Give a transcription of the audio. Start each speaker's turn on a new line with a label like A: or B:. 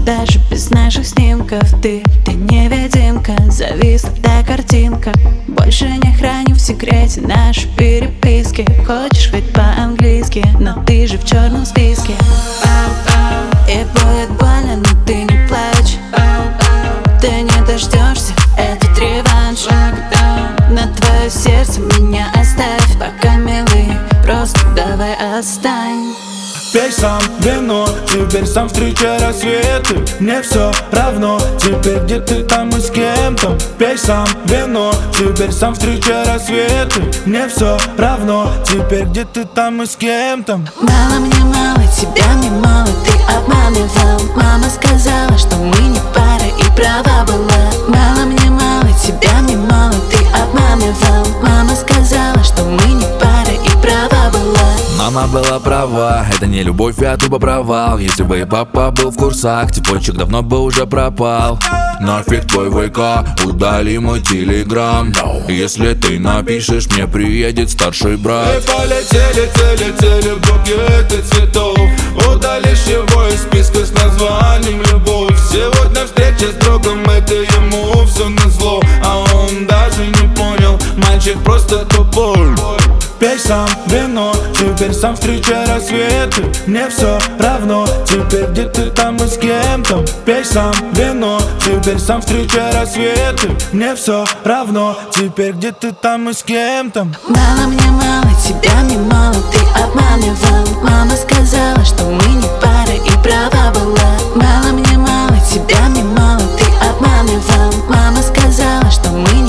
A: даже без наших снимков. Ты невидимка, зависла та картинка. Больше не храню в секрете наши переписки. Хочешь хоть по-английски, но ты же в черном списке. И будет больно, но ты не плачь. Ты не дождешься этот реванш. На твое сердце меня оставь пока, милый, просто давай отстань.
B: Пей сам вино, теперь сам встречай рассветы. Мне все равно, теперь где ты там и с кем-то. Пей сам вино, теперь сам встречай рассветы. Мне все равно, теперь где ты там и с кем-то.
A: Мало мне мало, тебя мне мало, ты обманывал. Мама сказала, что мы не пара, и права была. Мало мне мало, тебя мне мало, ты обманывал. Мама сказала, что мы не пара, и права была.
C: Мама была права, это не любовь, а тупо провал. Если бы и папа был в курсах, цепочек давно бы уже пропал. Нафиг твой ВК, удали мой телеграм. Если ты напишешь, мне приедет старший брат.
B: Мы полетели букеты цветов. Удалишь его из списка с названием любовь. Сегодня встреча с другом, это ему все назло. А он даже не понял, мальчик просто тупой. Пей сам вино, теперь сам встречай рассветы. Мне все равно, теперь где ты там и с кем-то. Пей сам вино, теперь сам встречай рассветы. Мне все равно, теперь где ты там и с кем-то.
A: Мало мне мало, тебя мне мало, ты обманывал. Мама сказала, что мы не пара, и права была. Мало мне мало, тебя мне мало, ты обманывал. Мама сказала, что мы не